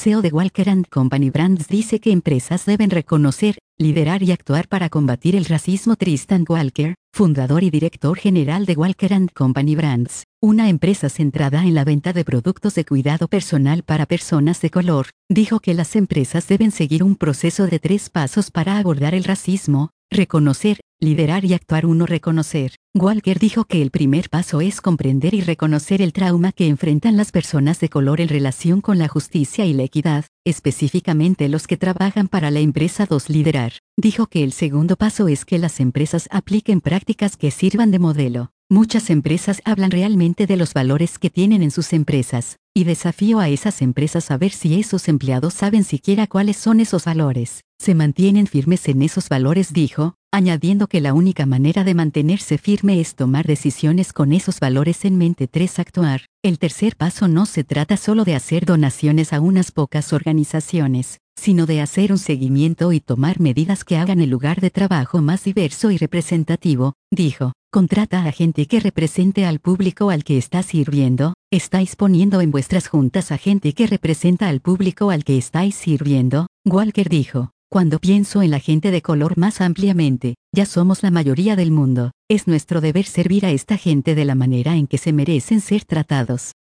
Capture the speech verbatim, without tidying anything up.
C E O de Walker and Company Brands dice que empresas deben reconocer, liderar y actuar para combatir el racismo. Tristan Walker, fundador y director general de Walker and Company Brands, una empresa centrada en la venta de productos de cuidado personal para personas de color, dijo que las empresas deben seguir un proceso de tres pasos para abordar el racismo: reconocer, liderar y actuar. uno Reconocer. Walker dijo que el primer paso es comprender y reconocer el trauma que enfrentan las personas de color en relación con la justicia y la equidad, específicamente los que trabajan para la empresa. dos Liderar. Dijo que el segundo paso es que las empresas apliquen prácticas que sirvan de modelo. Muchas empresas hablan realmente de los valores que tienen en sus empresas, y desafío a esas empresas a ver si esos empleados saben siquiera cuáles son esos valores. Se mantienen firmes en esos valores, dijo, añadiendo que la única manera de mantenerse firme es tomar decisiones con esos valores en mente. tres Actuar. El tercer paso no se trata solo de hacer donaciones a unas pocas organizaciones, sino de hacer un seguimiento y tomar medidas que hagan el lugar de trabajo más diverso y representativo, dijo. Contrata a gente que represente al público al que está sirviendo. ¿Estáis poniendo en vuestras juntas a gente que representa al público al que estáis sirviendo? Walker dijo. Cuando pienso en la gente de color más ampliamente, ya somos la mayoría del mundo. Es nuestro deber servir a esta gente de la manera en que se merecen ser tratados.